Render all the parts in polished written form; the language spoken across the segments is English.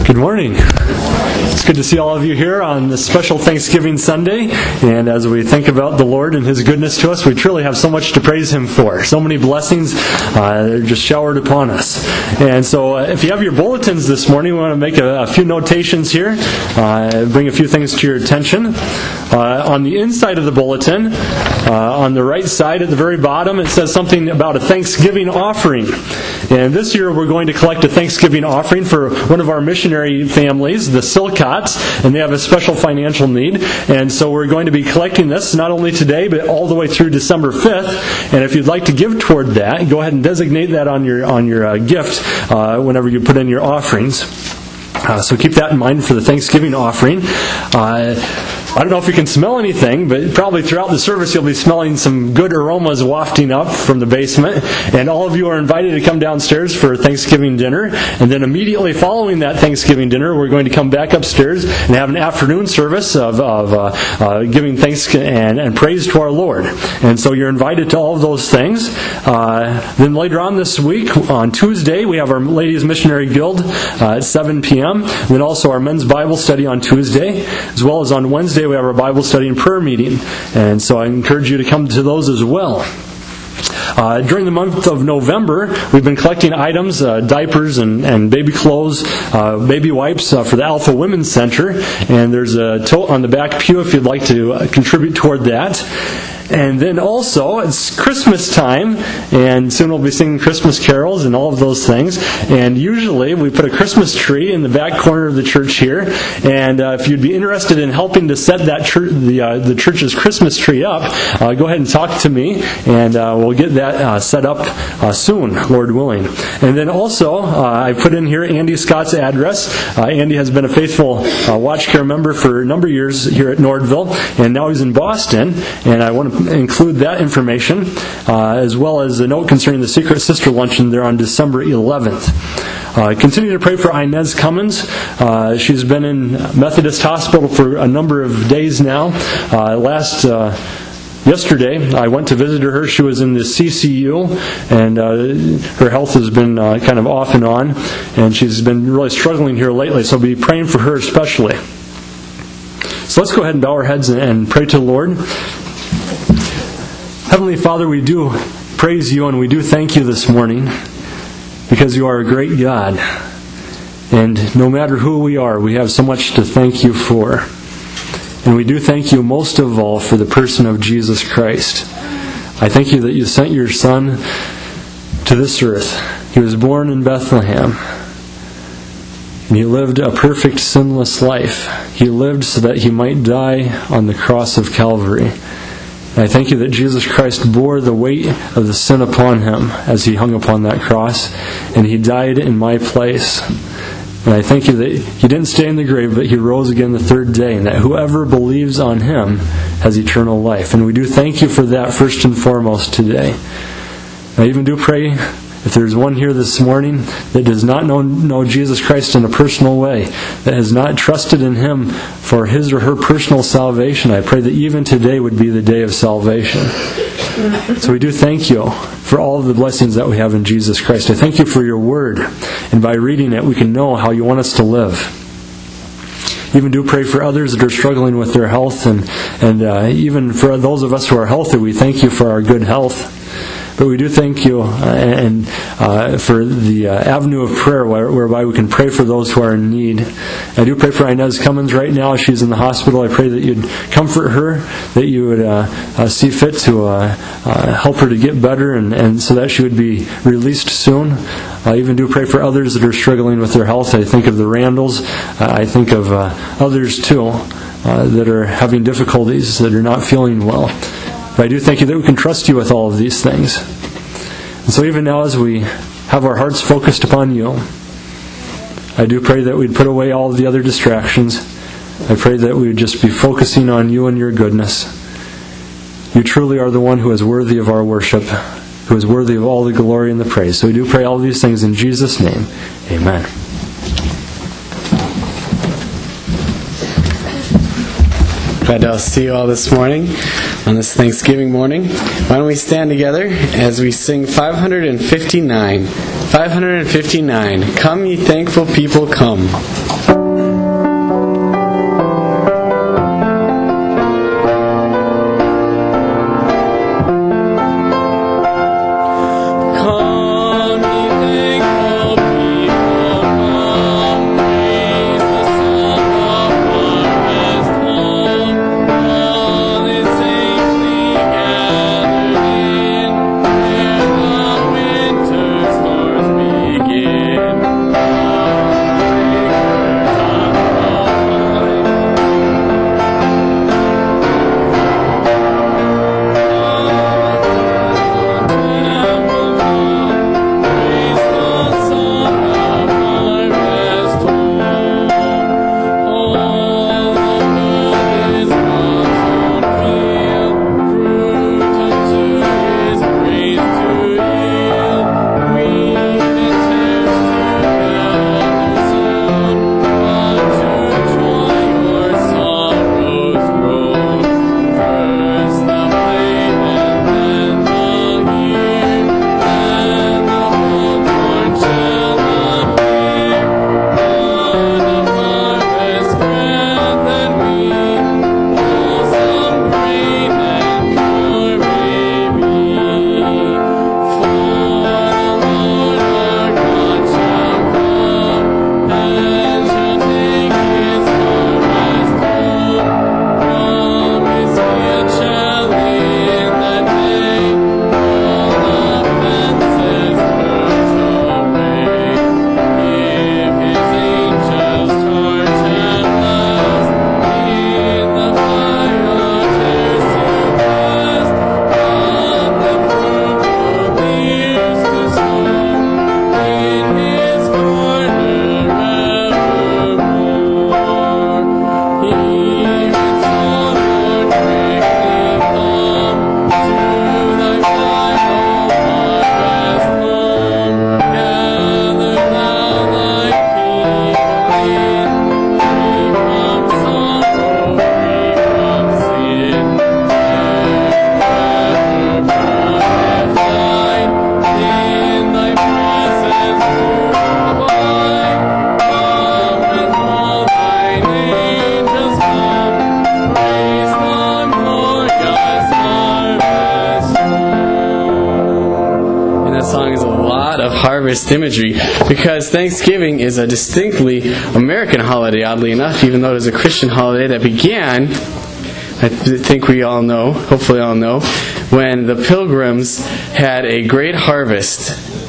Good morning. It's good to see all of you here on this special Thanksgiving Sunday. And as we think about the Lord and His goodness to us, we truly have so much to praise Him for. So many blessings are just showered upon us. And so if you have your bulletins this morning, we want to make a few notations here, bring a few things to your attention. On the inside of the bulletin, on the right side at the very bottom, it says something about a Thanksgiving offering. And this year we're going to collect a Thanksgiving offering for one of our missionary families, the Silcotts, and they have a special financial need. And so we're going to be collecting this not only today, but all the way through December 5th. And if you'd like to give toward that, go ahead and designate that on your gift whenever you put in your offerings. So keep that in mind for the Thanksgiving offering. I don't know if you can smell anything, but probably throughout the service you'll be smelling some good aromas wafting up from the basement. And all of you are invited to come downstairs for Thanksgiving dinner. And then immediately following that Thanksgiving dinner, we're going to come back upstairs and have an afternoon service of giving thanks and praise to our Lord. And so you're invited to all of those things. Then later on this week, on Tuesday, we have our Ladies Missionary Guild at 7 p.m. And then also our Men's Bible Study on Tuesday, as well as on Wednesday we have our Bible study and prayer meeting. And so I encourage you to come to those as well. During the month of November, we've been collecting items, diapers and baby clothes, baby wipes for the Alpha Women's Center. And there's a tote on the back pew if you'd like to contribute toward that. And then also, it's Christmas time, and soon we'll be singing Christmas carols and all of those things. And usually, we put a Christmas tree in the back corner of the church here. And if you'd be interested in helping to set that the church's Christmas tree up, go ahead and talk to me, and we'll get that set up soon, Lord willing. And then also, I put in here Andy Scott's address. Andy has been a faithful Watch Care member for a number of years here at Nordville, and now he's in Boston. And I want to include that information, as well as a note concerning the Secret Sister Luncheon there on December 11th. Continue to pray for Inez Cummins. She's been in Methodist Hospital for a number of days now. Yesterday, I went to visit her. She was in the CCU, and her health has been kind of off and on, and she's been really struggling here lately, so I'll be praying for her especially. So let's go ahead and bow our heads and pray to the Lord. Heavenly Father, we do praise You and we do thank You this morning because You are a great God. And no matter who we are, we have so much to thank You for. And we do thank You most of all for the person of Jesus Christ. I thank You that You sent Your Son to this earth. He was born in Bethlehem. And He lived a perfect, sinless life. He lived so that He might die on the cross of Calvary. And I thank You that Jesus Christ bore the weight of the sin upon Him as He hung upon that cross, and He died in my place. And I thank You that He didn't stay in the grave, but He rose again the third day, and that whoever believes on Him has eternal life. And we do thank You for that first and foremost today. I even do pray, if there's one here this morning that does not know Jesus Christ in a personal way, that has not trusted in Him for his or her personal salvation, I pray that even today would be the day of salvation. So we do thank You for all of the blessings that we have in Jesus Christ. I thank You for Your Word, and by reading it we can know how You want us to live. Even do pray for others that are struggling with their health, and even for those of us who are healthy, we thank You for our good health. But we do thank You and for the avenue of prayer whereby we can pray for those who are in need. I do pray for Inez Cummins right now. She's in the hospital. I pray that You'd comfort her, that You would see fit to help her to get better and so that she would be released soon. I even do pray for others that are struggling with their health. I think of the Randalls. I think of others too that are having difficulties, that are not feeling well. But I do thank You that we can trust You with all of these things. And so even now as we have our hearts focused upon You, I do pray that we'd put away all of the other distractions. I pray that we would just be focusing on You and Your goodness. You truly are the one who is worthy of our worship, who is worthy of all the glory and the praise. So we do pray all of these things in Jesus' name. Amen. Glad to see you all this morning on this Thanksgiving morning. Why don't we stand together as we sing 559. 559. Come, ye thankful people, come. harvest imagery, because Thanksgiving is a distinctly American holiday, oddly enough, even though it is a Christian holiday that began, I think we all know, hopefully all know, when the Pilgrims had a great harvest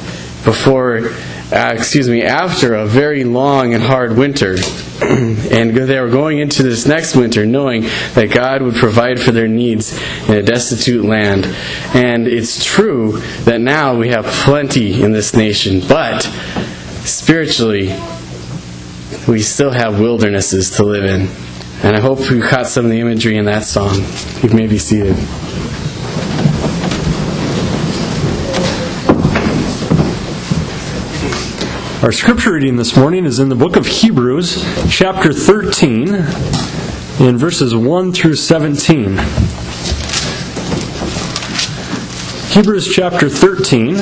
after a very long and hard winter. And they were going into this next winter knowing that God would provide for their needs in a destitute land. And it's true that now we have plenty in this nation, but spiritually we still have wildernesses to live in. And I hope you caught some of the imagery in that song. You may be seated. Our scripture reading this morning is in the book of Hebrews, chapter 13, in verses 1 through 17. Hebrews chapter 13,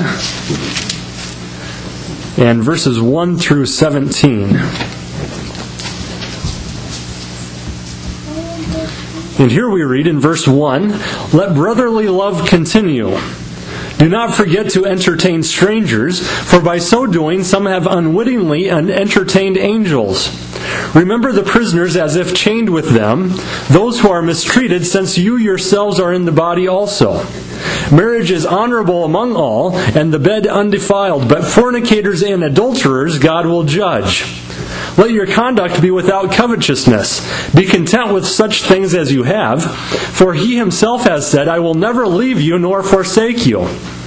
and verses 1 through 17. And here we read in verse 1, "Let brotherly love continue. Do not forget to entertain strangers, for by so doing some have unwittingly entertained angels. Remember the prisoners as if chained with them, those who are mistreated, since you yourselves are in the body also. Marriage is honorable among all, and the bed undefiled, but fornicators and adulterers God will judge. Let your conduct be without covetousness. Be content with such things as you have, for he himself has said, I will never leave you nor forsake you.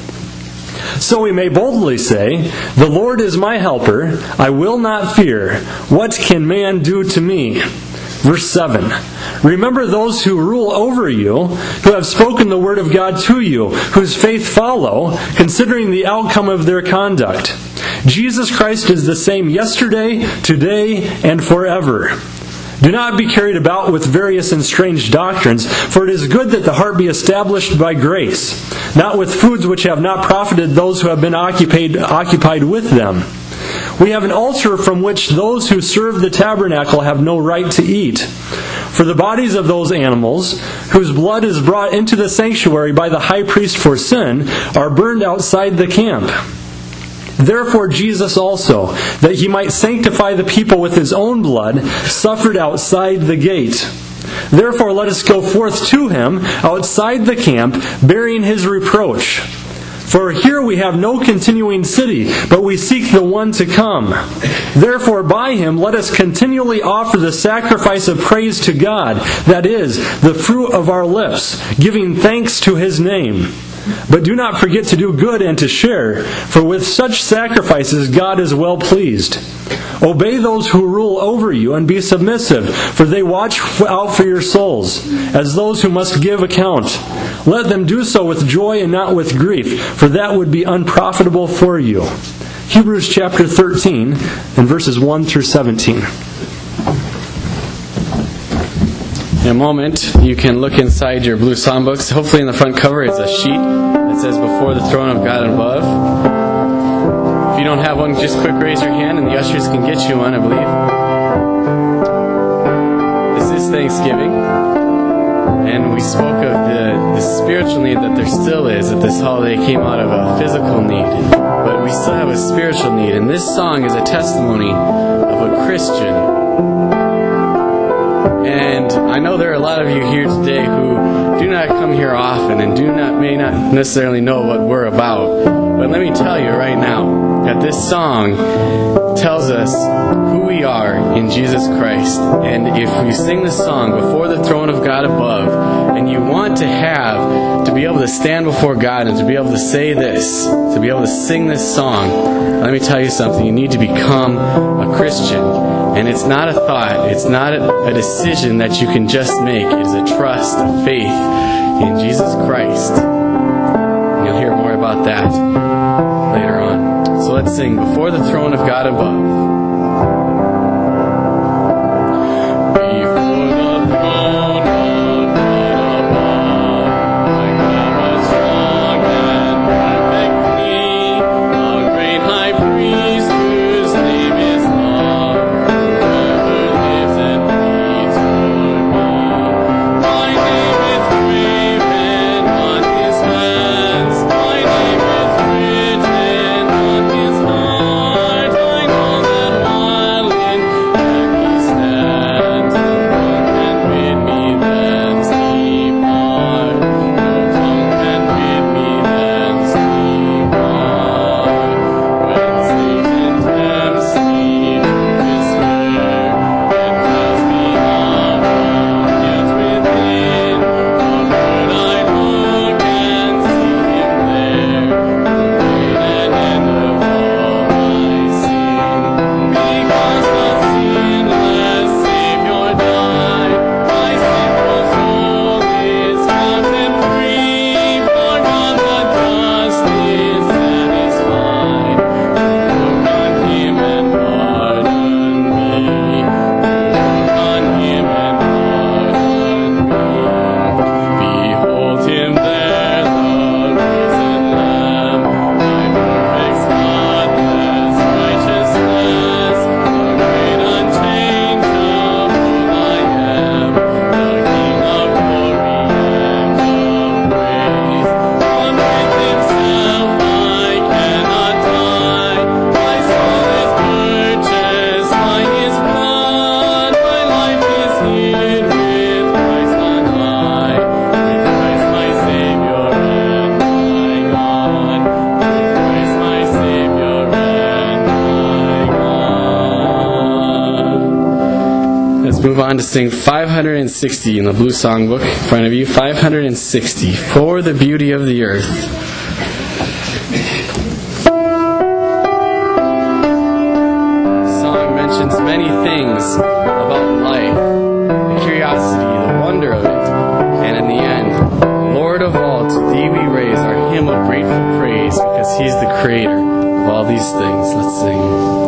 So we may boldly say, the Lord is my helper, I will not fear. What can man do to me?" Verse 7, "Remember those who rule over you, who have spoken the word of God to you, whose faith follow, considering the outcome of their conduct. Jesus Christ is the same yesterday, today, and forever. Do not be carried about with various and strange doctrines, for it is good that the heart be established by grace, not with foods which have not profited those who have been occupied with them. We have an altar from which those who serve the tabernacle have no right to eat. For the bodies of those animals, whose blood is brought into the sanctuary by the high priest for sin, are burned outside the camp. Therefore Jesus also, that he might sanctify the people with his own blood, suffered outside the gate. Therefore let us go forth to him outside the camp, bearing his reproach. For here we have no continuing city, but we seek the one to come. Therefore by him let us continually offer the sacrifice of praise to God, that is, the fruit of our lips, giving thanks to his name. But do not forget to do good and to share, for with such sacrifices God is well pleased. Obey those who rule over you and be submissive, for they watch out for your souls, as those who must give account. Let them do so with joy and not with grief, for that would be unprofitable for you." Hebrews chapter 13 and verses 1 through 17. In a moment, you can look inside your blue songbooks. Hopefully in the front cover is a sheet that says Before the Throne of God Above. If you don't have one, just quick raise your hand and the ushers can get you one, I believe. This is Thanksgiving. And we spoke of the spiritual need that there still is, that this holiday came out of a physical need. But we still have a spiritual need. And this song is a testimony of a Christian. And I know there are a lot of you here today who do not come here often and may not necessarily know what we're about. But let me tell you right now that this song tells us who we are in Jesus Christ. And if we sing this song Before the Throne of God Above, and you want to be able to stand before God and to be able to say this, to be able to sing this song, let me tell you something. You need to become a Christian. And it's not a thought. It's not a decision that you can just make. It is a trust, a faith in Jesus Christ. And you'll hear more about that later on. So let's sing Before the Throne of God Above. His Let's move on to sing 560 in the Blue Songbook in front of you. 560, For the Beauty of the Earth. The song mentions many things about life, the curiosity, the wonder of it. And in the end, Lord of all, to Thee we raise our hymn of grateful praise, because He's the creator of all these things. Let's sing.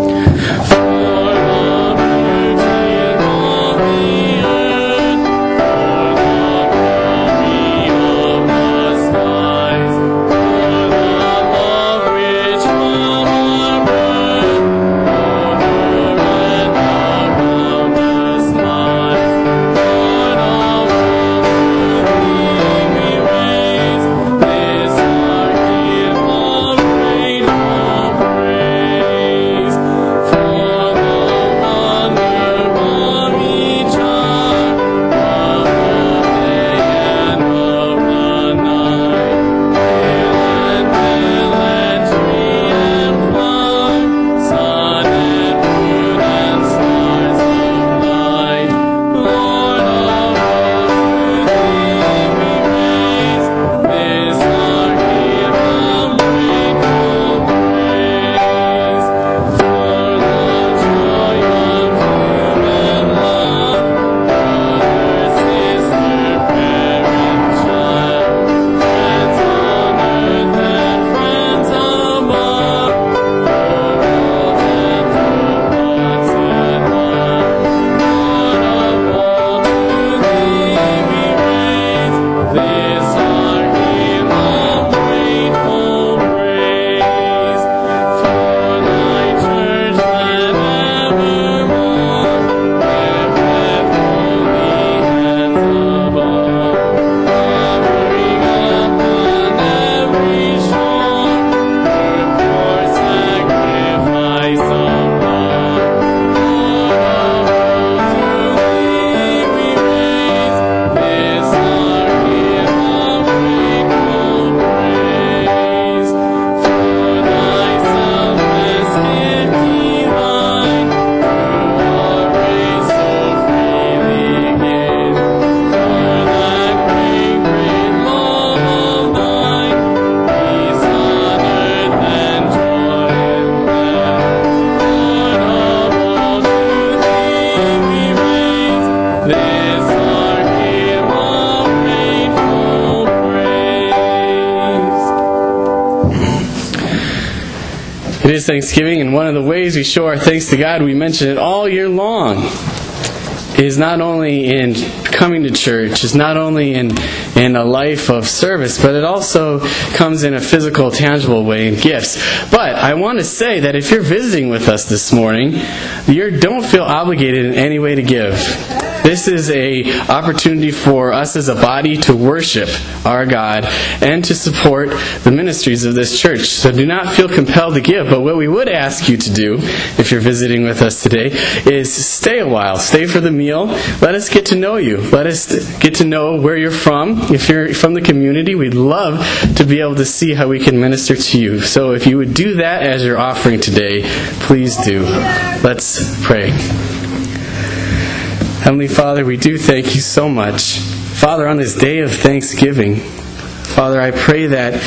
It is Thanksgiving, and one of the ways we show our thanks to God, we mention it all year long, is not only in coming to church, is not only in a life of service, but it also comes in a physical, tangible way in gifts. But I want to say that if you're visiting with us this morning, you don't feel obligated in any way to give. This is an opportunity for us as a body to worship our God and to support the ministries of this church. So do not feel compelled to give. But what we would ask you to do, if you're visiting with us today, is stay a while. Stay for the meal. Let us get to know you. Let us get to know where you're from. If you're from the community, we'd love to be able to see how we can minister to you. So if you would do that as your offering today, please do. Let's pray. Heavenly Father, we do thank you so much. Father, on this day of Thanksgiving, Father, I pray that,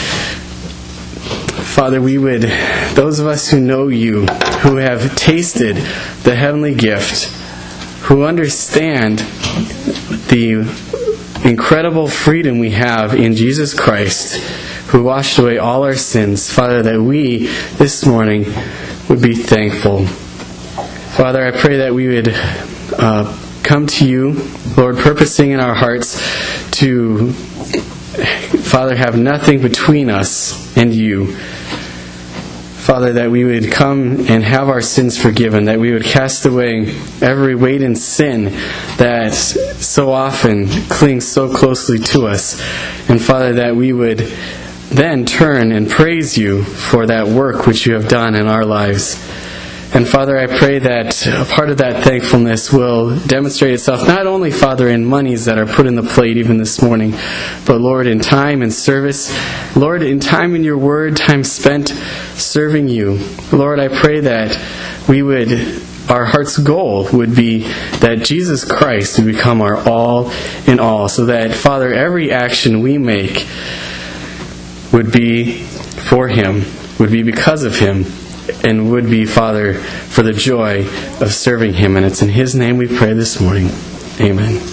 Father, we would, those of us who know you, who have tasted the heavenly gift, who understand the incredible freedom we have in Jesus Christ, who washed away all our sins, Father, that we, this morning, would be thankful. Father, I pray that we would come to you, Lord, purposing in our hearts to, Father, have nothing between us and you. Father, that we would come and have our sins forgiven, that we would cast away every weight and sin that so often clings so closely to us. And Father, that we would then turn and praise you for that work which you have done in our lives. And Father, I pray that a part of that thankfulness will demonstrate itself not only, Father, in monies that are put in the plate even this morning, but Lord, in time and service. Lord, in time in your word, time spent serving you. Lord, I pray that we would our heart's goal would be that Jesus Christ would become our all in all, so that, Father, every action we make would be for Him, would be because of Him, and would be, Father, for the joy of serving Him. And it's in His name we pray this morning. Amen.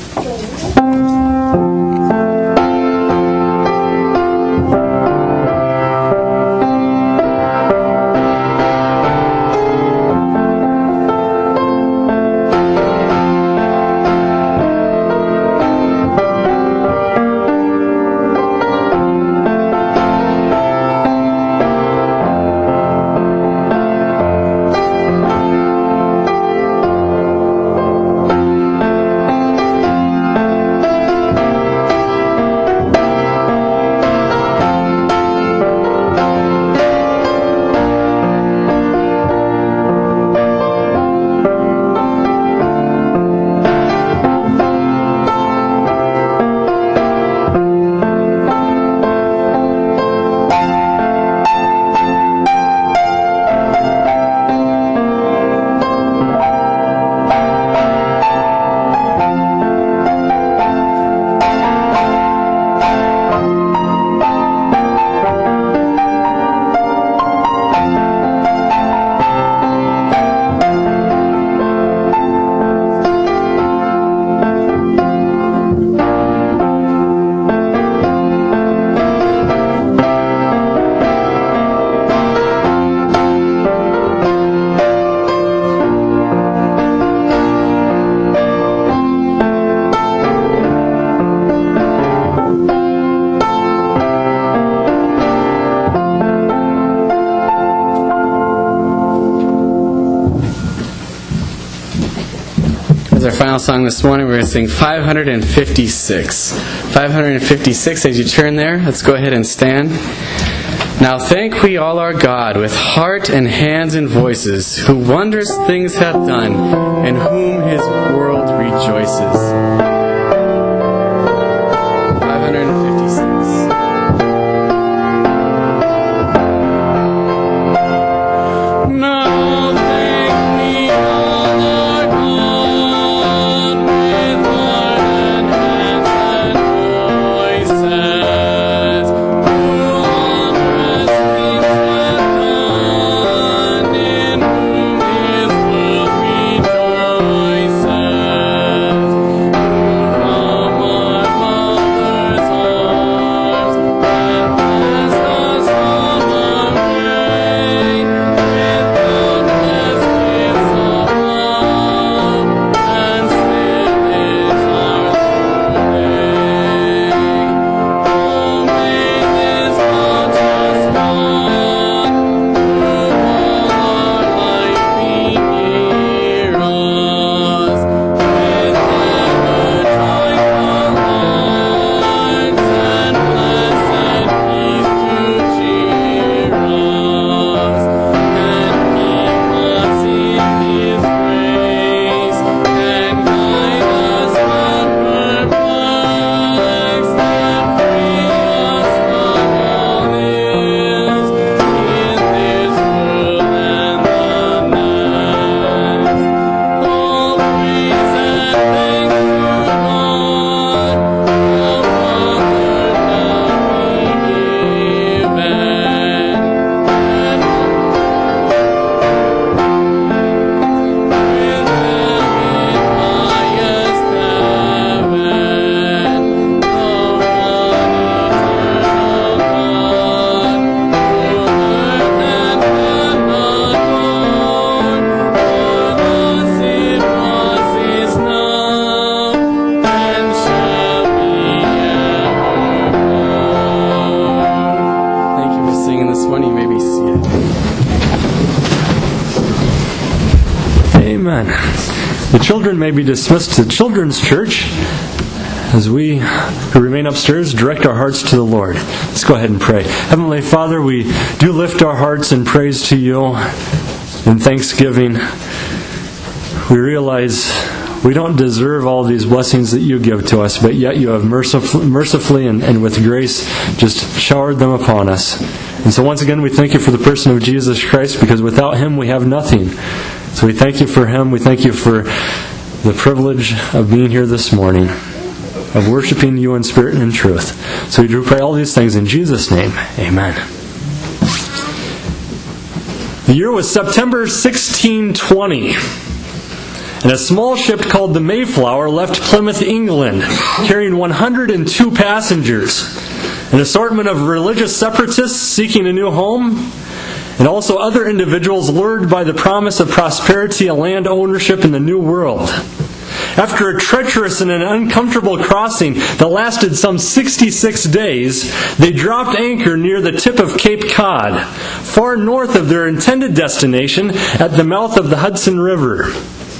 As our final song this morning, we're going to sing 556. 556, as you turn there, let's go ahead and stand. Now thank we all our God with heart and hands and voices, who wondrous things hath done, and whom His world rejoices. 556. Now thank we all our God with heart and hands and voices, who wondrous things hath done, in whom His world rejoices, who from our mother's arms hath blessed us from our way, with boundless gifts of love, and still is ours today. Oh, may this bounteous God, who all our life be near us, with ever joyful hearts and blessed peace to cheer us, and keep us in His grace, and guide us when perplexed, and free us from all ills in this world and the next. All praise and thanks to God, our Father, now be given, and with Him in highest heaven, the one eternal God, who earth and heaven adorn, for thus it was, is now, and shall be evermore. Thank you for singing this morning. You may be seated. Amen. The children may be dismissed to Children's Church as we who remain upstairs direct our hearts to the Lord. Let's go ahead and pray. Heavenly Father, we do lift our hearts in praise to You in thanksgiving. We realize we don't deserve all these blessings that You give to us, but yet You have mercifully and with grace just showered them upon us. And so once again, we thank You for the person of Jesus Christ, because without Him we have nothing. So we thank you for him. We thank you for the privilege of being here this morning, of worshiping you in spirit and in truth. So we do pray all these things in Jesus' name. Amen. The year was September 1620. And a small ship called the Mayflower left Plymouth, England, carrying 102 passengers, an assortment of religious separatists seeking a new home, and also other individuals lured by the promise of prosperity and land ownership in the New World. After a treacherous and an uncomfortable crossing that lasted some 66 days, they dropped anchor near the tip of Cape Cod, far north of their intended destination at the mouth of the Hudson River.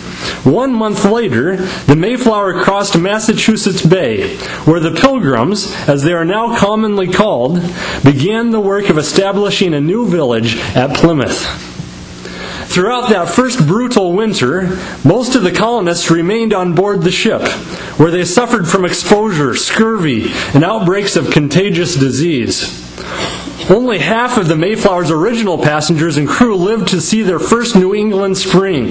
1 month later, the Mayflower crossed Massachusetts Bay, where the Pilgrims, as they are now commonly called, began the work of establishing a new village at Plymouth. Throughout that first brutal winter, most of the colonists remained on board the ship, where they suffered from exposure, scurvy, and outbreaks of contagious disease. Only half of the Mayflower's original passengers and crew lived to see their first New England spring.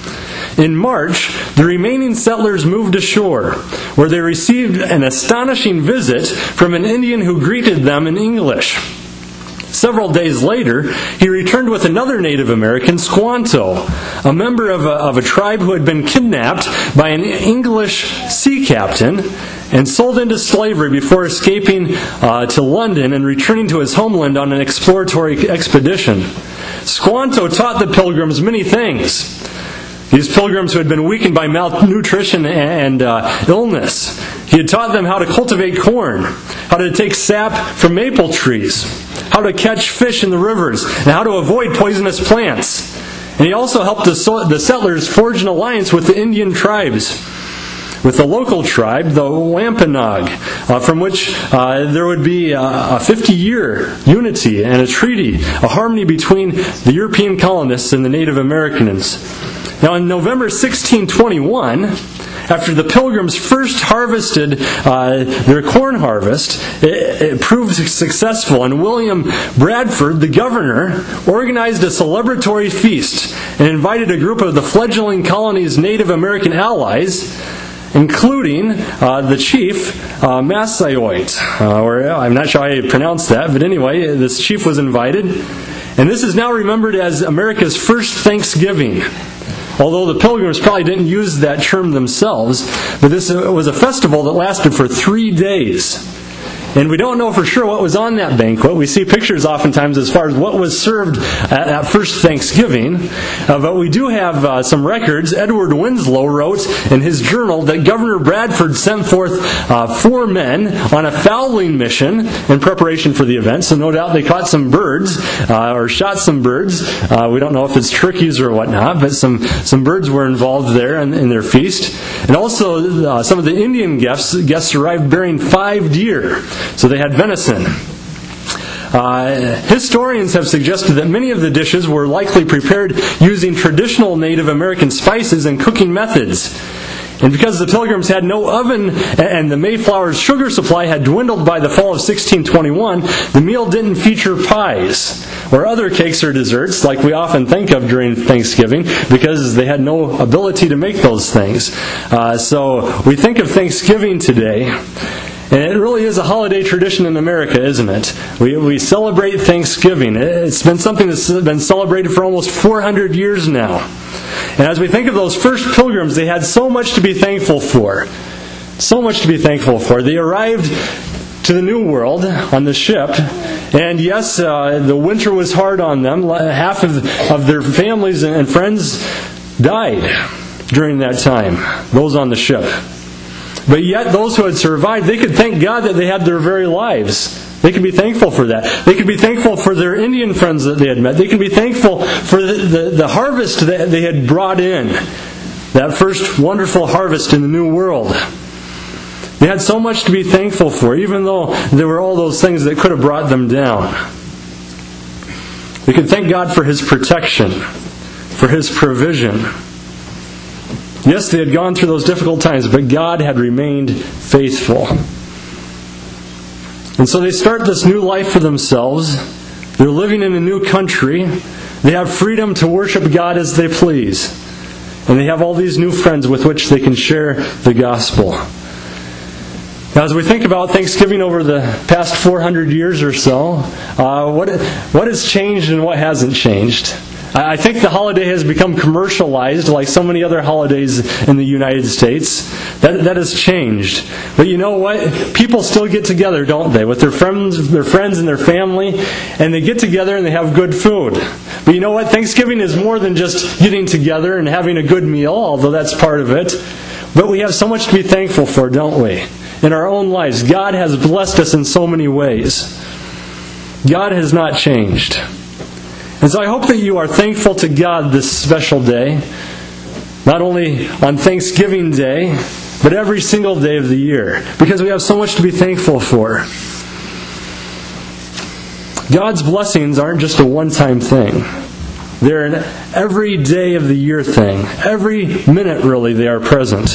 In March, the remaining settlers moved ashore, where they received an astonishing visit from an Indian who greeted them in English. Several days later, he returned with another Native American, Squanto, a member of a tribe who had been kidnapped by an English sea captain and sold into slavery before escaping to London and returning to his homeland on an exploratory expedition. Squanto taught the Pilgrims many things. These pilgrims who had been weakened by malnutrition and illness. He had taught them how to cultivate corn, how to take sap from maple trees, how to catch fish in the rivers, and how to avoid poisonous plants. And he also helped the settlers forge an alliance with the Indian tribes, with the local tribe, the Wampanoag, from which there would be a 50-year unity and a treaty, a harmony between the European colonists and the Native Americans. Now, in November 1621, after the Pilgrims first harvested their corn harvest, it proved successful, and William Bradford, the governor, organized a celebratory feast and invited a group of the fledgling colony's Native American allies, including the chief, Massasoit, or I'm not sure how you pronounce that, but anyway, this chief was invited, and this is now remembered as America's first Thanksgiving. Although the Pilgrims probably didn't use that term themselves, but this was a festival that lasted for 3 days. And we don't know for sure what was on that banquet. We see pictures oftentimes as far as what was served at first Thanksgiving. But we do have some records. Edward Winslow wrote in his journal that Governor Bradford sent forth 4 men on a fowling mission in preparation for the event. So no doubt they caught some birds or shot some birds. We don't know if it's turkeys or whatnot, but some birds were involved there in their feast. And also some of the Indian guests arrived bearing 5 deer. So they had venison. Historians have suggested that many of the dishes were likely prepared using traditional Native American spices and cooking methods. And because the Pilgrims had no oven and the Mayflower's sugar supply had dwindled by the fall of 1621, the meal didn't feature pies or other cakes or desserts like we often think of during Thanksgiving, because they had no ability to make those things. So we think of Thanksgiving today, and it really is a holiday tradition in America, isn't it? We celebrate Thanksgiving. It's been something that's been celebrated for almost 400 years now. And as we think of those first Pilgrims, they had so much to be thankful for. So much to be thankful for. They arrived to the New World on the ship, and yes, the winter was hard on them. Half of their families and friends died during that time, those on the ship. But yet, those who had survived, they could thank God that they had their very lives. They could be thankful for that. They could be thankful for their Indian friends that they had met. They could be thankful for the harvest that they had brought in. That first wonderful harvest in the New World. They had so much to be thankful for, even though there were all those things that could have brought them down. They could thank God for His protection, for His provision. Yes, they had gone through those difficult times, but God had remained faithful. And so they start this new life for themselves. They're living in a new country. They have freedom to worship God as they please. And they have all these new friends with which they can share the gospel. Now, as we think about Thanksgiving over the past 400 years or so, what has changed and what hasn't changed? I think the holiday has become commercialized like so many other holidays in the United States. That has changed. But you know what? People still get together, don't they? With their friends and their family. And they get together and they have good food. But you know what? Thanksgiving is more than just getting together and having a good meal, although that's part of it. But we have so much to be thankful for, don't we? In our own lives, God has blessed us in so many ways. God has not changed. And so I hope that you are thankful to God this special day, not only on Thanksgiving Day, but every single day of the year, because we have so much to be thankful for. God's blessings aren't just a one-time thing. They're an every day of the year thing. Every minute, really, they are present.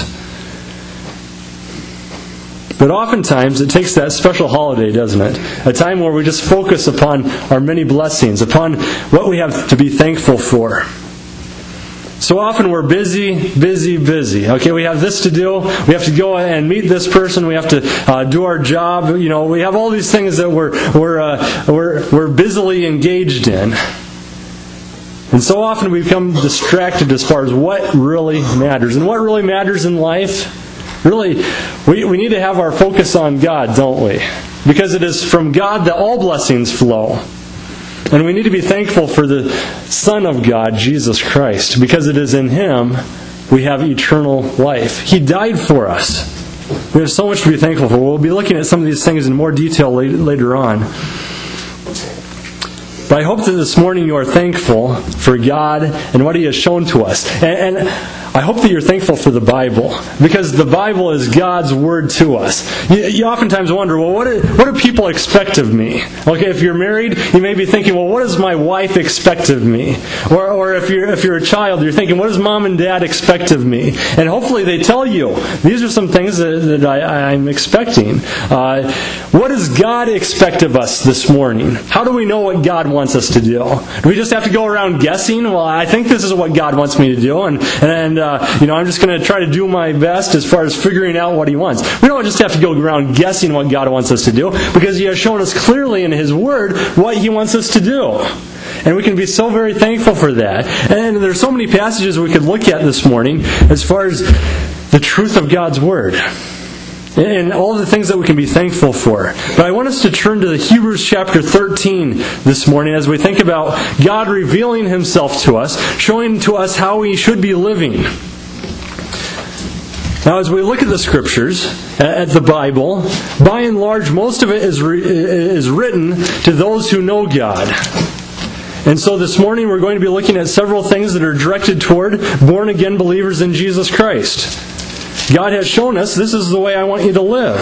But oftentimes it takes that special holiday, doesn't it? A time where we just focus upon our many blessings, upon what we have to be thankful for. So often we're busy. Okay, we have this to do. We have to go and meet this person. We have to do our job. You know, we have all these things that we're busily engaged in. And so often we become distracted as far as what really matters. And what really matters in life? Really, we need to have our focus on God, don't we? Because it is from God that all blessings flow. And we need to be thankful for the Son of God, Jesus Christ, because it is in Him we have eternal life. He died for us. We have so much to be thankful for. We'll be looking at some of these things in more detail later on. But I hope that this morning you are thankful for God and what He has shown to us. And I hope that you're thankful for the Bible, because the Bible is God's Word to us. You oftentimes wonder, well, what do people expect of me? Okay, if you're married, you may be thinking, well, what does my wife expect of me? Or if you're a child, you're thinking, what does mom and dad expect of me? And hopefully they tell you, these are some things that I'm expecting. What does God expect of us this morning? How do we know what God wants us to do? Do we just have to go around guessing? Well, I think this is what God wants me to do, and I'm just going to try to do my best as far as figuring out what He wants. We don't just have to go around guessing what God wants us to do, because He has shown us clearly in His Word what He wants us to do. And we can be so very thankful for that. And there's so many passages we could look at this morning as far as the truth of God's Word and all the things that we can be thankful for. But I want us to turn to the Hebrews chapter 13 this morning as we think about God revealing Himself to us, showing to us how we should be living. Now, as we look at the Scriptures, at the Bible, by and large, most of it is written to those who know God. And so this morning we're going to be looking at several things that are directed toward born-again believers in Jesus Christ. God has shown us, this is the way I want you to live.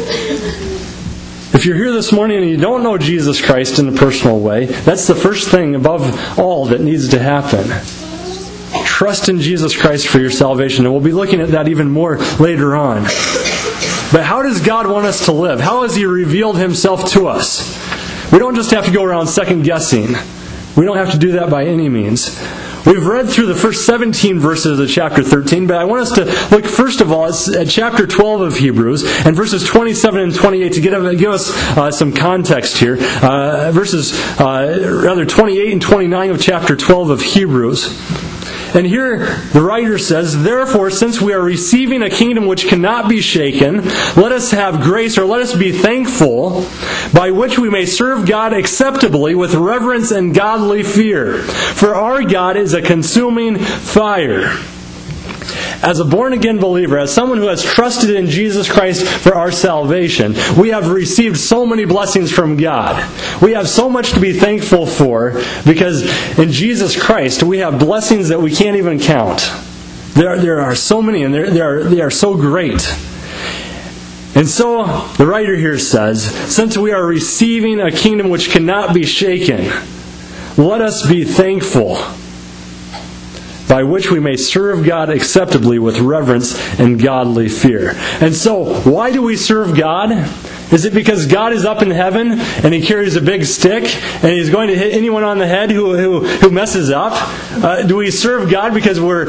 If you're here this morning and you don't know Jesus Christ in a personal way, that's the first thing above all that needs to happen. Trust in Jesus Christ for your salvation. And we'll be looking at that even more later on. But how does God want us to live? How has He revealed Himself to us? We don't just have to go around second guessing. We don't have to do that by any means. We've read through the first 17 verses of chapter 13, but I want us to look first of all at chapter 12 of Hebrews and verses 27 and 28 to give us some context here. Verses 28 and 29 of chapter 12 of Hebrews. And here the writer says, "Therefore, since we are receiving a kingdom which cannot be shaken, let us have grace, or let us be thankful, by which we may serve God acceptably with reverence and godly fear. For our God is a consuming fire." As a born-again believer, as someone who has trusted in Jesus Christ for our salvation, we have received so many blessings from God. We have so much to be thankful for, because in Jesus Christ we have blessings that we can't even count. There are so many, and they are so great. And so the writer here says, since we are receiving a kingdom which cannot be shaken, let us be thankful, by which we may serve God acceptably with reverence and godly fear. And so, why do we serve God? Is it because God is up in heaven and He carries a big stick and He's going to hit anyone on the head who messes up? Do we serve God because we're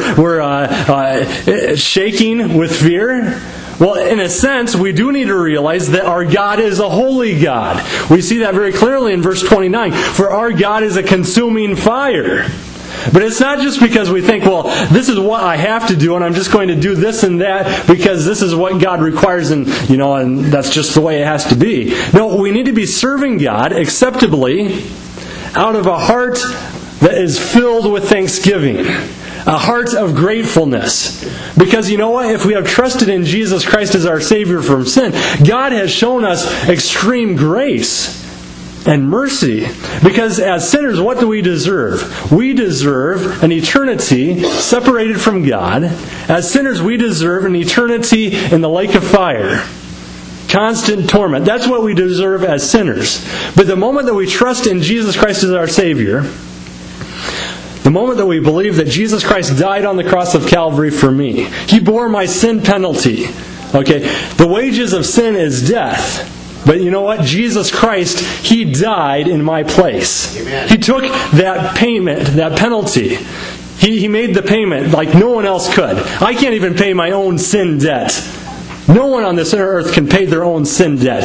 shaking with fear? Well, in a sense, we do need to realize that our God is a holy God. We see that very clearly in verse 29. For our God is a consuming fire. But it's not just because we think, well, this is what I have to do, and I'm just going to do this and that because this is what God requires, and that's just the way it has to be. No, we need to be serving God acceptably out of a heart that is filled with thanksgiving, a heart of gratefulness. Because you know what? If we have trusted in Jesus Christ as our Savior from sin, God has shown us extreme grace and mercy. Because as sinners, what do we deserve? We deserve an eternity separated from God. As sinners, we deserve an eternity in the lake of fire. Constant torment. That's what we deserve as sinners. But the moment that we trust in Jesus Christ as our Savior, the moment that we believe that Jesus Christ died on the cross of Calvary for me, He bore my sin penalty. Okay, the wages of sin is death. But you know what? Jesus Christ, He died in my place. Amen. He took that payment, that penalty. He made the payment like no one else could. I can't even pay my own sin debt. No one on this earth can pay their own sin debt.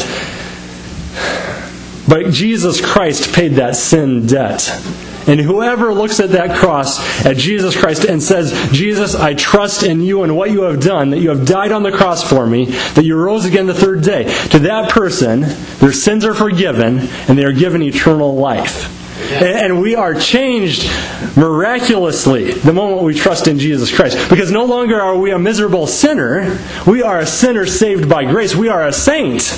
But Jesus Christ paid that sin debt. And whoever looks at that cross, at Jesus Christ, and says, Jesus, I trust in You and what You have done, that You have died on the cross for me, that You rose again the third day, to that person, their sins are forgiven, and they are given eternal life. And we are changed miraculously the moment we trust in Jesus Christ. Because no longer are we a miserable sinner, we are a sinner saved by grace. We are a saint.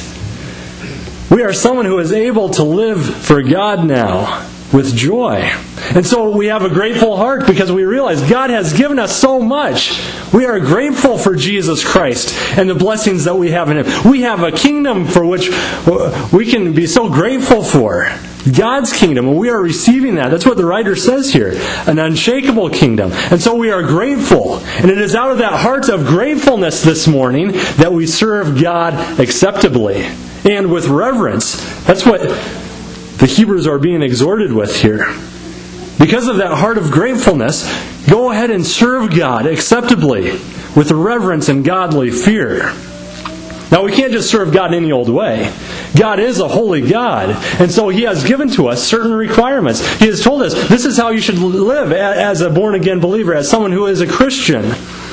We are someone who is able to live for God now with joy. And so we have a grateful heart because we realize God has given us so much. We are grateful for Jesus Christ and the blessings that we have in Him. We have a kingdom for which we can be so grateful for. God's kingdom, and we are receiving that. That's what the writer says here. An unshakable kingdom. And so we are grateful. And it is out of that heart of gratefulness this morning that we serve God acceptably and with reverence. That's what the Hebrews are being exhorted with here. Because of that heart of gratefulness, go ahead and serve God acceptably with reverence and godly fear. Now, we can't just serve God any old way. God is a holy God, and so He has given to us certain requirements. He has told us this is how you should live as a born-again believer, as someone who is a Christian.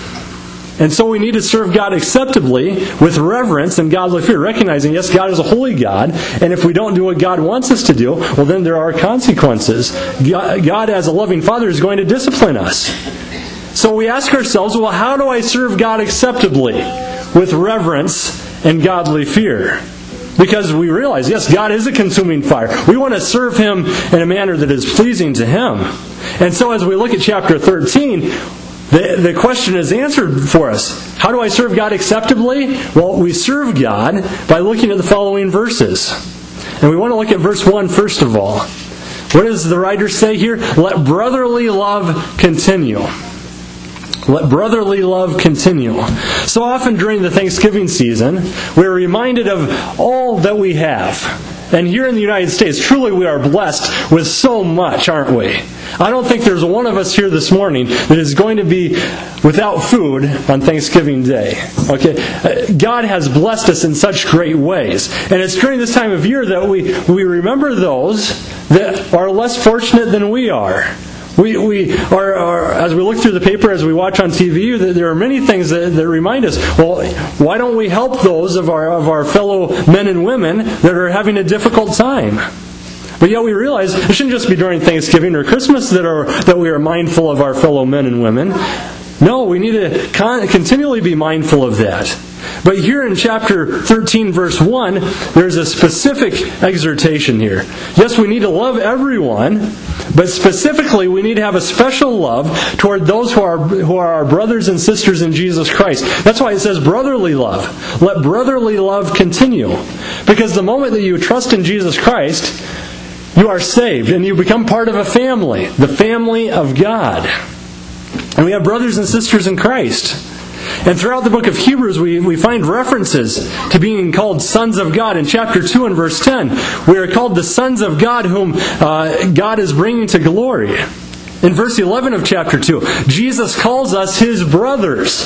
And so we need to serve God acceptably with reverence and godly fear, recognizing, yes, God is a holy God, and if we don't do what God wants us to do, well, then there are consequences. God, as a loving Father, is going to discipline us. So we ask ourselves, well, how do I serve God acceptably with reverence and godly fear? Because we realize, yes, God is a consuming fire. We want to serve Him in a manner that is pleasing to Him. And so as we look at chapter 13, the question is answered for us. How do I serve God acceptably? Well, we serve God by looking at the following verses. And we want to look at verse 1 first of all. What does the writer say here? Let brotherly love continue. Let brotherly love continue. So often during the Thanksgiving season, we're reminded of all that we have. And here in the United States, truly we are blessed with so much, aren't we? I don't think there's one of us here this morning that is going to be without food on Thanksgiving Day. Okay? God has blessed us in such great ways. And it's during this time of year that we remember those that are less fortunate than we are. We are, as we look through the paper, as we watch on TV, there are many things that remind us, well, why don't we help those of our fellow men and women that are having a difficult time? But yet we realize it shouldn't just be during Thanksgiving or Christmas that we are mindful of our fellow men and women. No, we need to continually be mindful of that. But here in chapter 13, verse 1, there's a specific exhortation here. Yes, we need to love everyone, but specifically we need to have a special love toward those who are our brothers and sisters in Jesus Christ. That's why it says brotherly love. Let brotherly love continue. Because the moment that you trust in Jesus Christ, you are saved and you become part of a family, the family of God. And we have brothers and sisters in Christ. And throughout the book of Hebrews, we find references to being called sons of God. In chapter 2 and verse 10, we are called the sons of God whom God is bringing to glory. In verse 11 of chapter 2, Jesus calls us His brothers.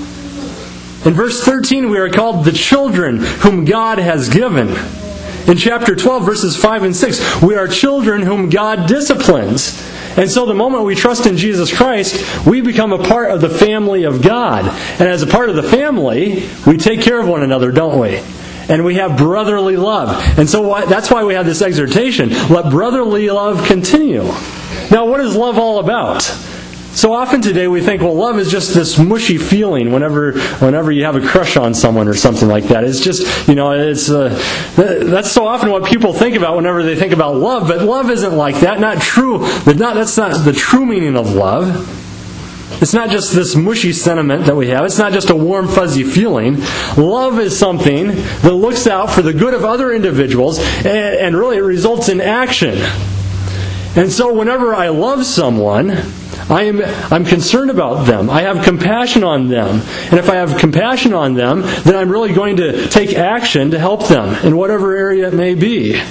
In verse 13, we are called the children whom God has given. In chapter 12, verses 5 and 6, we are children whom God disciplines. And so the moment we trust in Jesus Christ, we become a part of the family of God. And as a part of the family, we take care of one another, don't we? And we have brotherly love. And so that's why we have this exhortation. Let brotherly love continue. Now, what is love all about? So often today we think, well, love is just this mushy feeling whenever you have a crush on someone or something like that. It's just, that's so often what people think about whenever they think about love. But love isn't like that. Not true. That's not the true meaning of love. It's not just this mushy sentiment that we have. It's not just a warm, fuzzy feeling. Love is something that looks out for the good of other individuals, and really it results in action. And so whenever I love someone, I'm concerned about them. I have compassion on them. And if I have compassion on them, then I'm really going to take action to help them in whatever area it may be.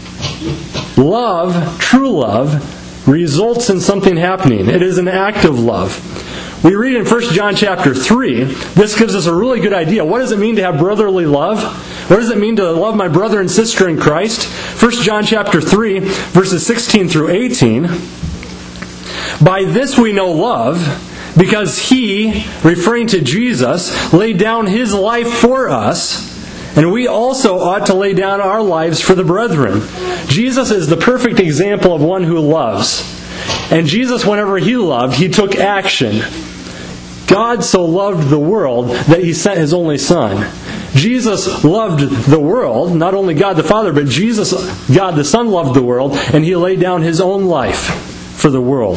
Love, true love, results in something happening. It is an act of love. We read in 1 John chapter 3, this gives us a really good idea. What does it mean to have brotherly love? What does it mean to love my brother and sister in Christ? 1 John chapter 3, verses 16 through 18. By this we know love, because He, referring to Jesus, laid down His life for us, and we also ought to lay down our lives for the brethren. Jesus is the perfect example of one who loves. And Jesus, whenever He loved, He took action. God so loved the world that He sent His only Son. Jesus loved the world, not only God the Father, but Jesus, God the Son, loved the world, and He laid down His own life for the world.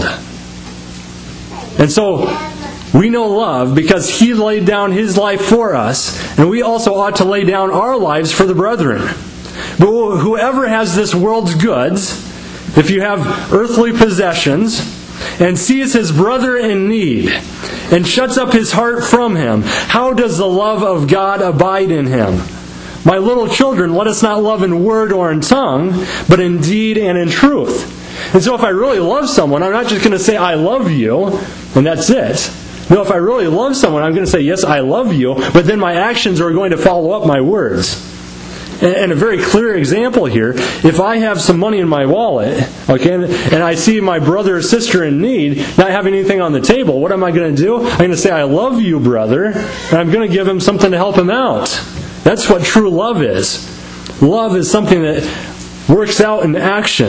And so, we know love because He laid down His life for us, and we also ought to lay down our lives for the brethren. But whoever has this world's goods, if you have earthly possessions, and sees his brother in need, and shuts up his heart from him, how does the love of God abide in him? My little children, let us not love in word or in tongue, but in deed and in truth. And so if I really love someone, I'm not just going to say, I love you, and that's it. No, if I really love someone, I'm going to say, yes, I love you, but then my actions are going to follow up my words. And a very clear example here, if I have some money in my wallet, okay, and I see my brother or sister in need, not having anything on the table, what am I going to do? I'm going to say, I love you, brother, and I'm going to give him something to help him out. That's what true love is. Love is something that works out in action.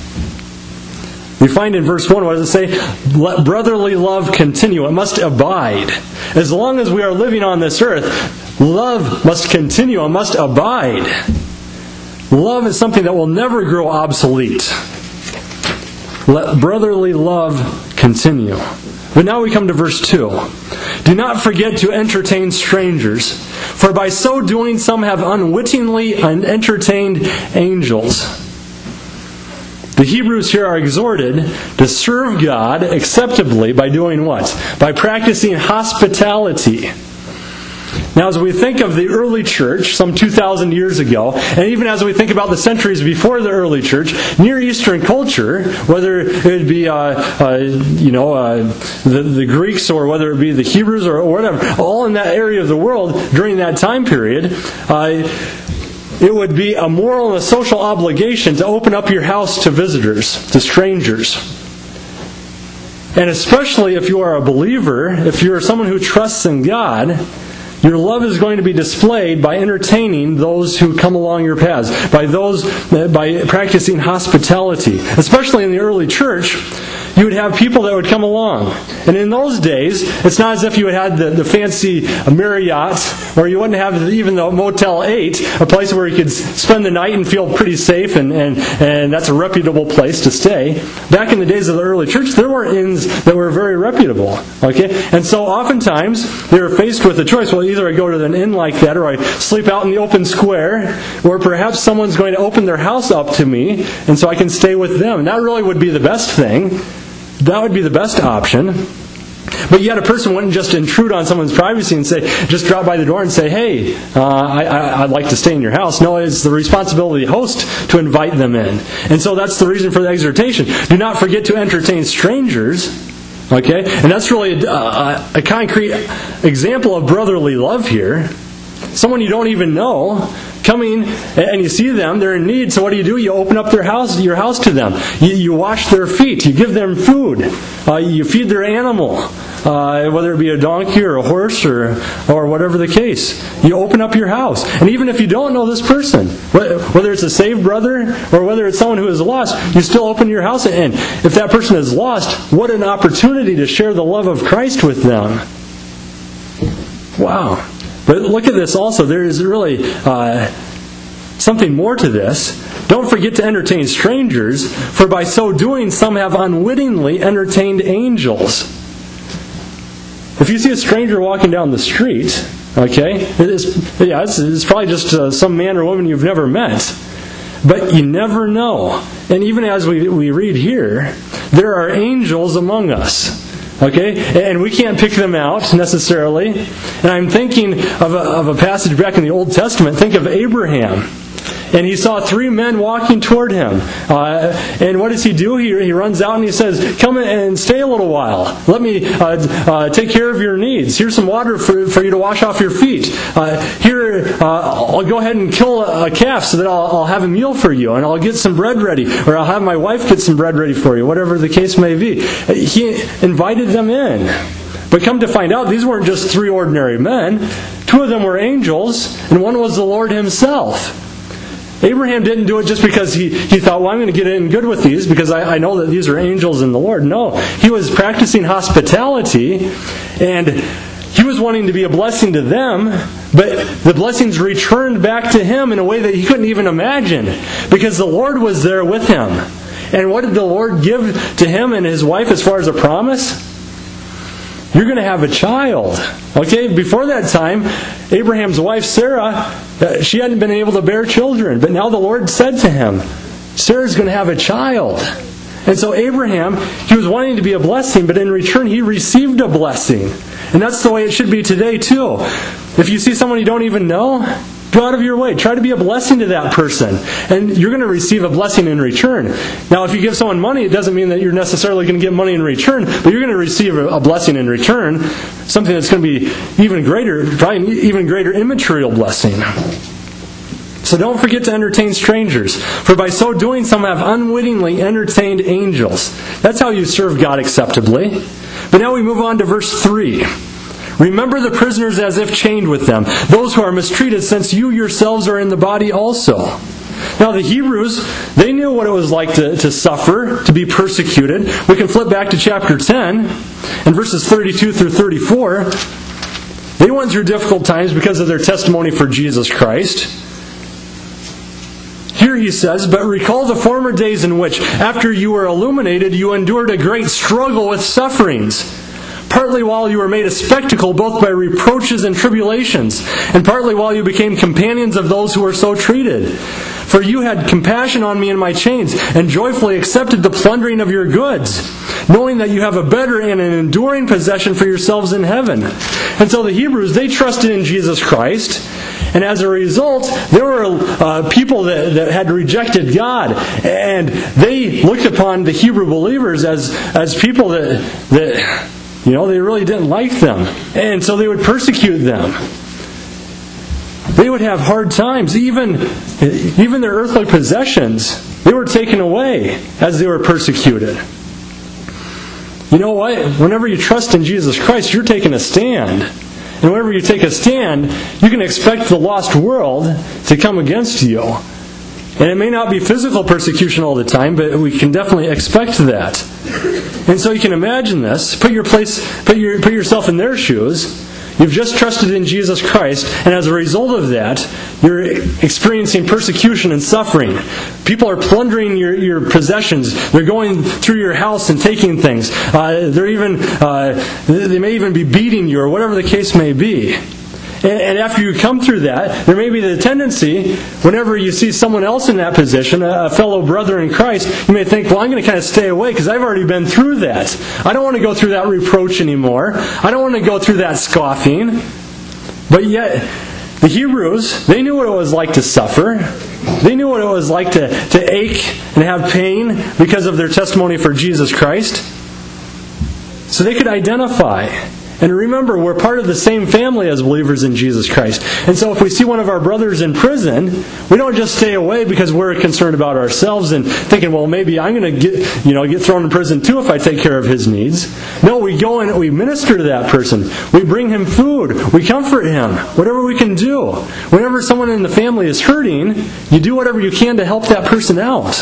We find in verse 1, what does it say? Let brotherly love continue. It must abide. As long as we are living on this earth, love must continue and must abide. Love is something that will never grow obsolete. Let brotherly love continue. But now we come to verse 2. Do not forget to entertain strangers, for by so doing some have unwittingly entertained angels. The Hebrews here are exhorted to serve God acceptably by doing what? By practicing hospitality. Now, as we think of the early church, some 2,000 years ago, and even as we think about the centuries before the early church, Near Eastern culture, whether it would be the Greeks or whether it be the Hebrews or whatever, all in that area of the world during that time period, it would be a moral and a social obligation to open up your house to visitors, to strangers. And especially if you are a believer, if you're someone who trusts in God, your love is going to be displayed by entertaining those who come along your paths, by practicing hospitality. Especially in the early church, you would have people that would come along. And in those days, it's not as if you had the fancy Marriott, or you wouldn't have even the Motel 8, a place where you could spend the night and feel pretty safe, and that's a reputable place to stay. Back in the days of the early church, there were inns that were very reputable. Okay? And so oftentimes, they were faced with a choice. Well, either I go to an inn like that, or I sleep out in the open square, or perhaps someone's going to open their house up to me, and so I can stay with them. And that really would be the best thing. That would be the best option. But yet a person wouldn't just intrude on someone's privacy and say, just drop by the door and say, hey, I'd like to stay in your house. No, it's the responsibility of the host to invite them in. And so that's the reason for the exhortation. Do not forget to entertain strangers. Okay? And that's really a concrete example of brotherly love here. Someone you don't even know coming and you see them, they're in need, so what do? You open up your house to them. You wash their feet, you give them food, you feed their animal, whether it be a donkey or a horse or whatever the case. You open up your house. And even if you don't know this person, whether it's a saved brother or whether it's someone who is lost, you still open your house. And if that person is lost, what an opportunity to share the love of Christ with them. Wow. But look at this also. There is really something more to this. Don't forget to entertain strangers, for by so doing some have unwittingly entertained angels. If you see a stranger walking down the street, okay, it's probably just some man or woman you've never met. But you never know. And even as we read here, there are angels among us. Okay? And we can't pick them out necessarily. And I'm thinking of a passage back in the Old Testament. Think of Abraham. And he saw 3 men walking toward him. And what does he do? He runs out and he says, come and stay a little while. Let me take care of your needs. Here's some water for you to wash off your feet. Here, I'll go ahead and kill a calf so that I'll have a meal for you. And I'll get some bread ready. Or I'll have my wife get some bread ready for you. Whatever the case may be. He invited them in. But come to find out, these weren't just 3 ordinary men. 2 of them were angels, and one was the Lord Himself. Abraham didn't do it just because he thought, well, I'm going to get in good with these because I know that these are angels in the Lord. No, he was practicing hospitality, and he was wanting to be a blessing to them, but the blessings returned back to him in a way that he couldn't even imagine because the Lord was there with him. And what did the Lord give to him and his wife as far as a promise? You're going to have a child. Okay, before that time, Abraham's wife Sarah, she hadn't been able to bear children. But now the Lord said to him, Sarah's going to have a child. And so Abraham, he was wanting to be a blessing, but in return he received a blessing. And that's the way it should be today too. If you see someone you don't even know, go out of your way. Try to be a blessing to that person. And you're going to receive a blessing in return. Now, if you give someone money, it doesn't mean that you're necessarily going to get money in return, but you're going to receive a blessing in return. Something that's going to be even greater, probably an even greater immaterial blessing. So don't forget to entertain strangers. For by so doing, some have unwittingly entertained angels. That's how you serve God acceptably. But now we move on to verse 3. Remember the prisoners as if chained with them, those who are mistreated, since you yourselves are in the body also. Now the Hebrews, they knew what it was like to suffer, to be persecuted. We can flip back to chapter 10, and verses 32 through 34. They went through difficult times because of their testimony for Jesus Christ. Here he says, but recall the former days in which, after you were illuminated, you endured a great struggle with sufferings. Partly while you were made a spectacle both by reproaches and tribulations, and partly while you became companions of those who were so treated. For you had compassion on me in my chains, and joyfully accepted the plundering of your goods, knowing that you have a better and an enduring possession for yourselves in heaven. And so the Hebrews, they trusted in Jesus Christ, and as a result, there were people that had rejected God, and they looked upon the Hebrew believers as people that they really didn't like them. And so they would persecute them. They would have hard times. Even their earthly possessions, they were taken away as they were persecuted. You know what? Whenever you trust in Jesus Christ, you're taking a stand. And whenever you take a stand, you can expect the lost world to come against you. And it may not be physical persecution all the time, but we can definitely expect that. And so you can imagine this. Put yourself in their shoes. You've just trusted in Jesus Christ, and as a result of that, you're experiencing persecution and suffering. People are plundering your possessions. They're going through your house and taking things. They may even be beating you, or whatever the case may be. And after you come through that, there may be the tendency, whenever you see someone else in that position, a fellow brother in Christ, you may think, well, I'm going to kind of stay away because I've already been through that. I don't want to go through that reproach anymore. I don't want to go through that scoffing. But yet, the Hebrews, they knew what it was like to suffer. They knew what it was like to ache and have pain because of their testimony for Jesus Christ. So they could identify. And remember, we're part of the same family as believers in Jesus Christ. And so if we see one of our brothers in prison, we don't just stay away because we're concerned about ourselves and thinking, well, maybe I'm going to get thrown in prison too if I take care of his needs. No, we go and we minister to that person. We bring him food. We comfort him. Whatever we can do. Whenever someone in the family is hurting, you do whatever you can to help that person out.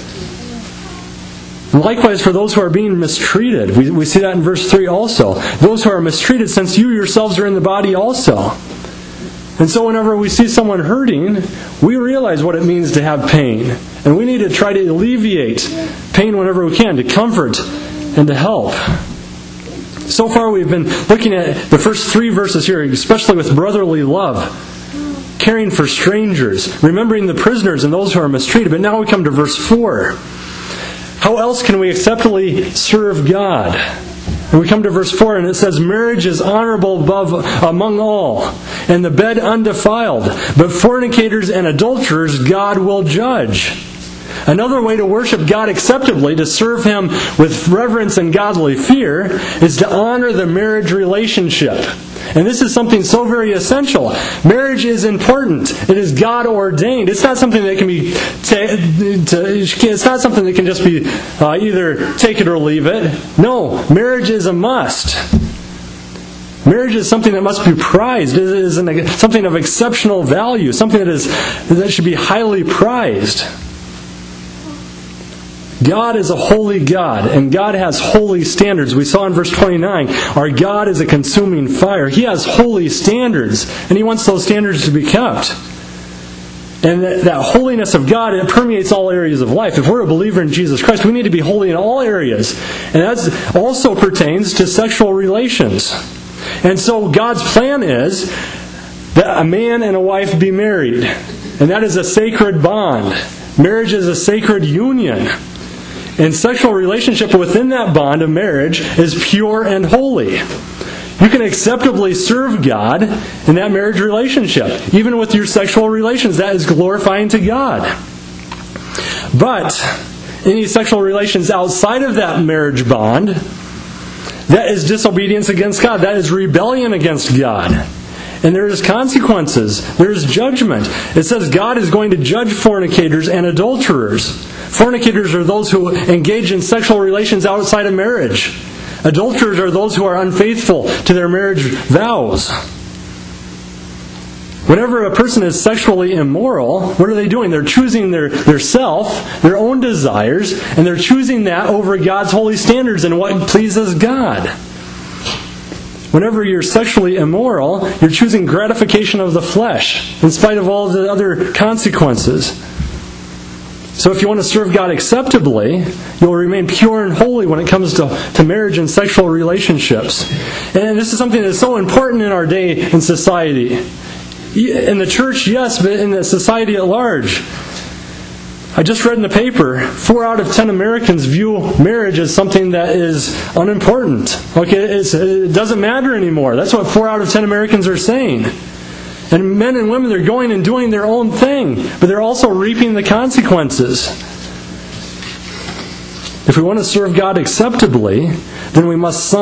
And likewise for those who are being mistreated. We see that in verse 3 also. Those who are mistreated, since you yourselves are in the body also. And so whenever we see someone hurting, we realize what it means to have pain. And we need to try to alleviate pain whenever we can, to comfort and to help. So far we've been looking at the first 3 verses here, especially with brotherly love, caring for strangers, remembering the prisoners and those who are mistreated. But now we come to verse 4. How else can we acceptably serve God? And we come to verse 4 and it says, marriage is honorable among all, and the bed undefiled. But fornicators and adulterers God will judge. Another way to worship God acceptably, to serve Him with reverence and godly fear, is to honor the marriage relationship. And this is something so very essential. Marriage is important. It is God ordained. It's not something that can be. It's not something that can just be either take it or leave it. No, marriage is a must. Marriage is something that must be prized. It is something of exceptional value. Something that should be highly prized. God is a holy God, and God has holy standards. We saw in verse 29, our God is a consuming fire. He has holy standards, and He wants those standards to be kept. And that holiness of God, it permeates all areas of life. If we're a believer in Jesus Christ, we need to be holy in all areas. And that also pertains to sexual relations. And so God's plan is that a man and a wife be married. And that is a sacred bond. Marriage is a sacred union. And sexual relationship within that bond of marriage is pure and holy. You can acceptably serve God in that marriage relationship. Even with your sexual relations, that is glorifying to God. But any sexual relations outside of that marriage bond, that is disobedience against God. That is rebellion against God. And there is consequences. There is judgment. It says God is going to judge fornicators and adulterers. Fornicators are those who engage in sexual relations outside of marriage. Adulterers are those who are unfaithful to their marriage vows. Whenever a person is sexually immoral, what are they doing? They're choosing their self, their own desires, and they're choosing that over God's holy standards and what pleases God. Whenever you're sexually immoral, you're choosing gratification of the flesh, in spite of all the other consequences. So if you want to serve God acceptably, you'll remain pure and holy when it comes to marriage and sexual relationships. And this is something that's so important in our day and society. In the church, yes, but in the society at large. I just read in the paper, 4 out of 10 Americans view marriage as something that is unimportant. Okay, it doesn't matter anymore. That's what 4 out of 10 Americans are saying. And men and women, they're going and doing their own thing, but they're also reaping the consequences. If we want to serve God acceptably, then we must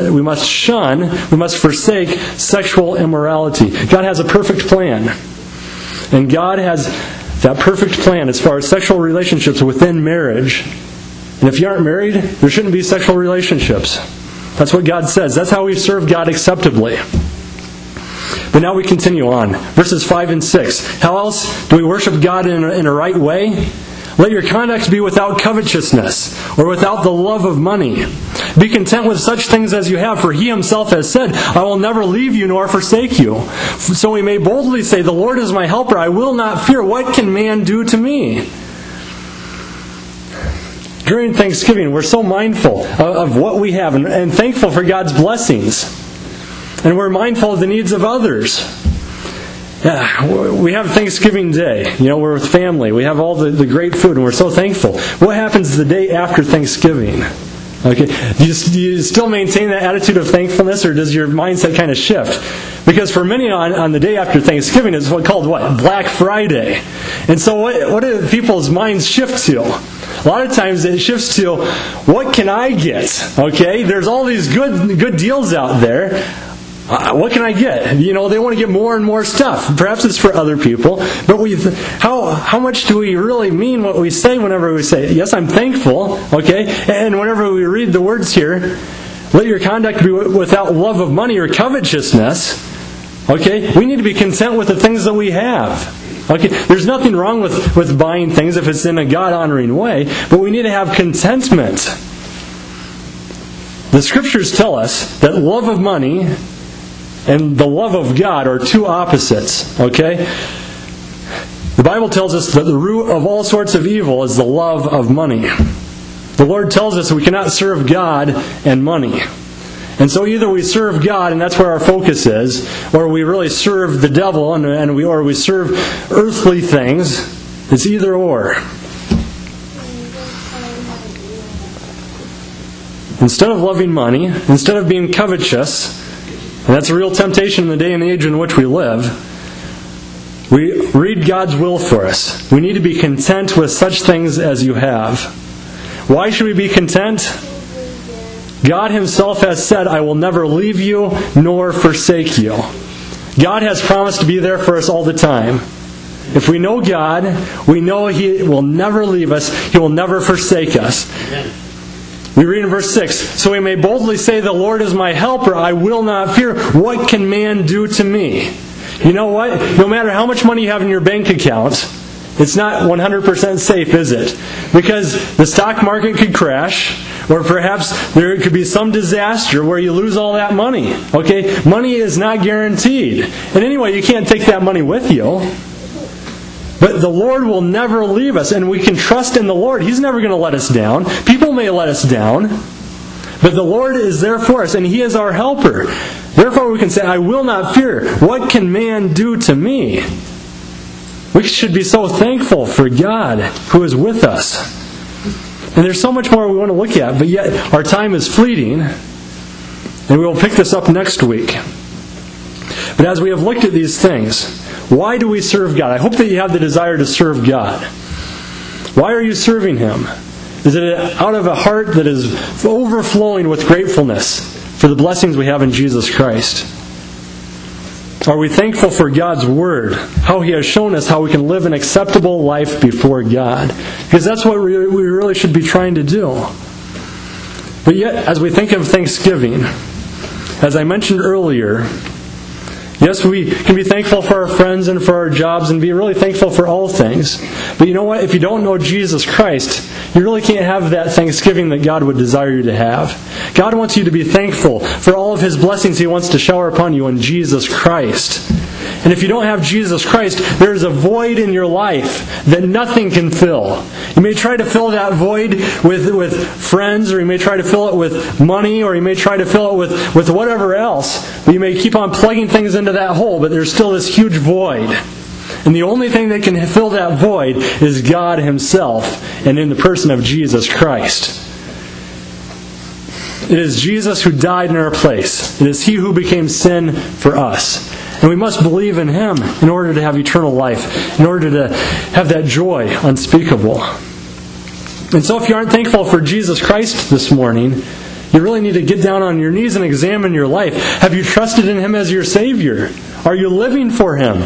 forsake sexual immorality. God has a perfect plan. And God has that perfect plan as far as sexual relationships within marriage. And if you aren't married, there shouldn't be sexual relationships. That's what God says. That's how we serve God acceptably. But now we continue on. Verses 5 and 6. How else do we worship God in a right way? Let your conduct be without covetousness, or without the love of money. Be content with such things as you have, for He Himself has said, I will never leave you nor forsake you. So we may boldly say, the Lord is my helper, I will not fear. What can man do to me? During Thanksgiving, we're so mindful of what we have and thankful for God's blessings. And we're mindful of the needs of others. we have Thanksgiving Day. We're with family. We have all the great food, and we're so thankful. What happens the day after Thanksgiving? Okay, do you still maintain that attitude of thankfulness, or does your mindset kind of shift? Because for many on the day after Thanksgiving is called Black Friday. And so what do people's minds shift to? A lot of times it shifts to, what can I get? Okay, there's all these good deals out there. What can I get? They want to get more and more stuff. Perhaps it's for other people. But how much do we really mean what we say whenever we say, yes, I'm thankful, okay? And whenever we read the words here, let your conduct be without love of money or covetousness, okay? We need to be content with the things that we have. Okay? There's nothing wrong with buying things if it's in a God-honoring way, but we need to have contentment. The Scriptures tell us that love of money and the love of God are two opposites, okay? The Bible tells us that the root of all sorts of evil is the love of money. The Lord tells us that we cannot serve God and money. And so either we serve God, and that's where our focus is, or we really serve the devil, or we serve earthly things. It's either or. Instead of loving money, instead of being covetous, and that's a real temptation in the day and age in which we live, we read God's will for us. We need to be content with such things as you have. Why should we be content? God Himself has said, I will never leave you nor forsake you. God has promised to be there for us all the time. If we know God, we know He will never leave us. He will never forsake us. We read in verse 6, so we may boldly say, the Lord is my helper, I will not fear. What can man do to me? You know what? No matter how much money you have in your bank account, it's not 100% safe, is it? Because the stock market could crash, or perhaps there could be some disaster where you lose all that money. Okay? Money is not guaranteed. And anyway, you can't take that money with you. But the Lord will never leave us, and we can trust in the Lord. He's never going to let us down. People may let us down, but the Lord is there for us, and He is our helper. Therefore we can say, I will not fear. What can man do to me? We should be so thankful for God who is with us. And there's so much more we want to look at, but yet our time is fleeting, and we will pick this up next week. But as we have looked at these things, why do we serve God? I hope that you have the desire to serve God. Why are you serving Him? Is it out of a heart that is overflowing with gratefulness for the blessings we have in Jesus Christ? Are we thankful for God's Word, how He has shown us how we can live an acceptable life before God? Because that's what we really should be trying to do. But yet, as we think of Thanksgiving, as I mentioned earlier, yes, we can be thankful for our friends and for our jobs and be really thankful for all things. But you know what? If you don't know Jesus Christ, you really can't have that Thanksgiving that God would desire you to have. God wants you to be thankful for all of His blessings He wants to shower upon you in Jesus Christ. And if you don't have Jesus Christ, there is a void in your life that nothing can fill. You may try to fill that void with friends, or you may try to fill it with money, or you may try to fill it with whatever else. But you may keep on plugging things into that hole, but there's still this huge void. And the only thing that can fill that void is God Himself, and in the person of Jesus Christ. It is Jesus who died in our place. It is He who became sin for us. And we must believe in Him in order to have eternal life, in order to have that joy unspeakable. And so if you aren't thankful for Jesus Christ this morning, you really need to get down on your knees and examine your life. Have you trusted in Him as your Savior? Are you living for Him?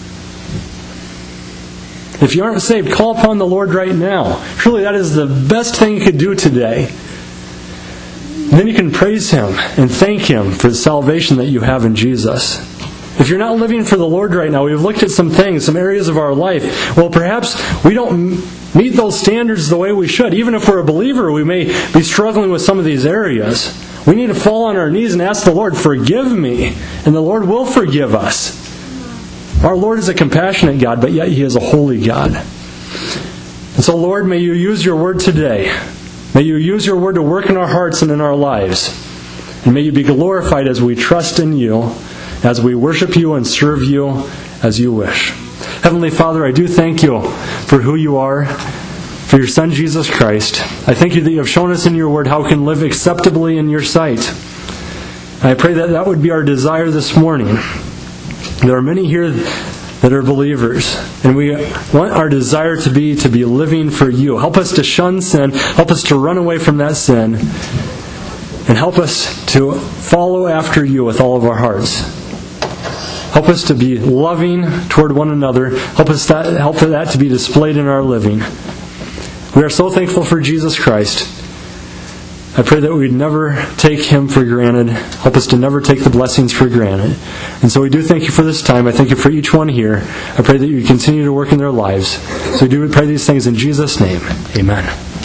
If you aren't saved, call upon the Lord right now. Truly, that is the best thing you could do today. And then you can praise Him and thank Him for the salvation that you have in Jesus. If you're not living for the Lord right now, we've looked at some things, some areas of our life. Well, perhaps we don't meet those standards the way we should. Even if we're a believer, we may be struggling with some of these areas. We need to fall on our knees and ask the Lord, forgive me. And the Lord will forgive us. Our Lord is a compassionate God, but yet He is a holy God. And so, Lord, may You use Your Word today. May You use Your Word to work in our hearts and in our lives. And may You be glorified as we trust in You, as we worship You and serve You, as you wish. Heavenly Father, I do thank you for who you are, for your Son, Jesus Christ. I thank you that you have shown us in your word how we can live acceptably in your sight. I pray that that would be our desire this morning. There are many here that are believers, and we want our desire to be living for you. Help us to shun sin, help us to run away from that sin, and help us to follow after you with all of our hearts. Help us to be loving toward one another. Help for that to be displayed in our living. We are so thankful for Jesus Christ. I pray that we'd never take Him for granted. Help us to never take the blessings for granted. And so we do thank you for this time. I thank you for each one here. I pray that you continue to work in their lives. So we do pray these things in Jesus' name. Amen.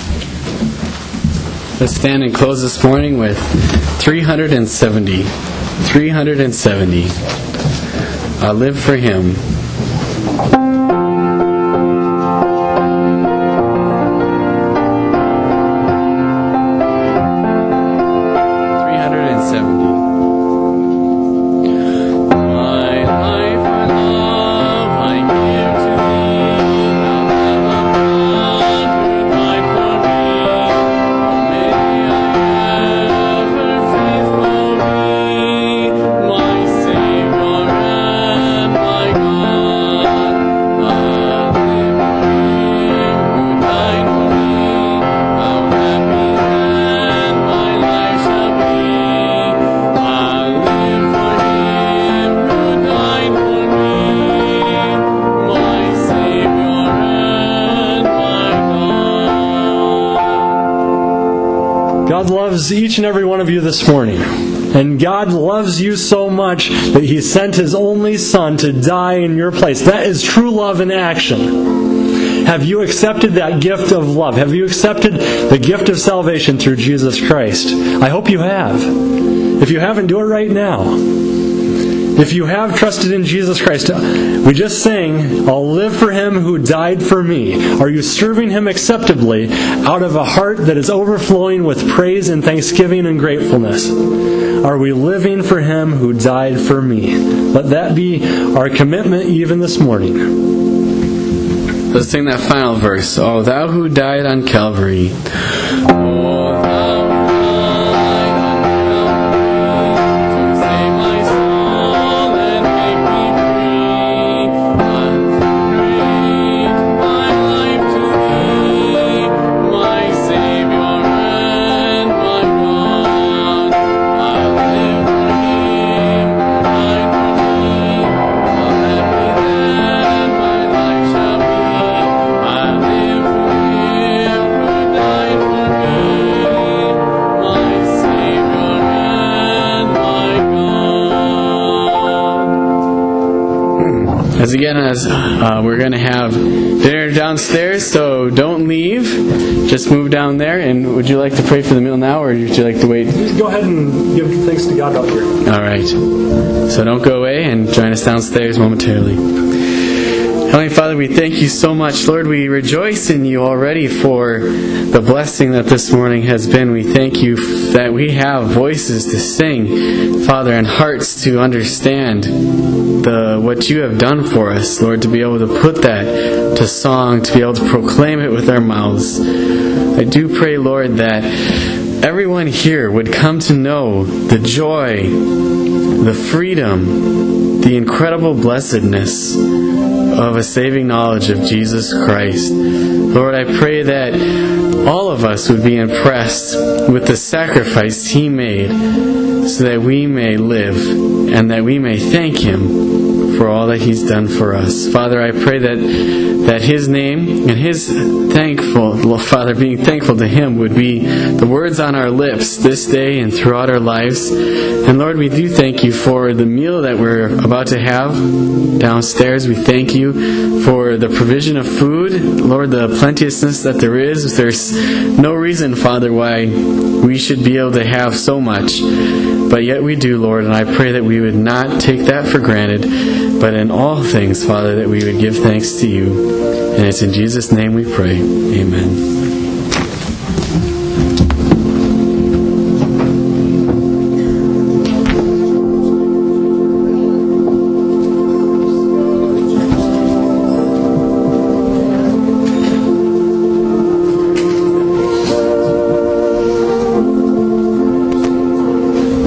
Let's stand and close this morning with 370. 370. I live for Him. God loves each and every one of you this morning. And God loves you so much that He sent His only Son to die in your place. That is true love in action. Have you accepted that gift of love? Have you accepted the gift of salvation through Jesus Christ? I hope you have. If you haven't, do it right now. If you have trusted in Jesus Christ, we just sang, I'll live for Him who died for me. Are you serving Him acceptably out of a heart that is overflowing with praise and thanksgiving and gratefulness? Are we living for Him who died for me? Let that be our commitment even this morning. Let's sing that final verse. Oh, thou who died on Calvary. As we're going to have dinner downstairs, so don't leave. Just move down there. And would you like to pray for the meal now, or would you like to wait? Go ahead and give thanks to God up here. All right. So don't go away and join us downstairs momentarily. Heavenly Father, we thank you so much. Lord, we rejoice in you already for the blessing that this morning has been. We thank you that we have voices to sing, Father, and hearts to understand what you have done for us, Lord, to be able to put that to song, to be able to proclaim it with our mouths. I do pray, Lord, that everyone here would come to know the joy, the freedom, the incredible blessedness of a saving knowledge of Jesus Christ. Lord, I pray that all of us would be impressed with the sacrifice He made so that we may live and that we may thank Him for all that He's done for us. Father, I pray that His name and His thankful, Father, being thankful to Him would be the words on our lips this day and throughout our lives. And Lord, we do thank you for the meal that we're about to have downstairs. We thank you for the provision of food. Lord, the plenteousness that there is. There's no reason, Father, why we should be able to have so much. But yet we do, Lord, and I pray that we would not take that for granted, but in all things, Father, that we would give thanks to you. And it's in Jesus' name we pray. Amen.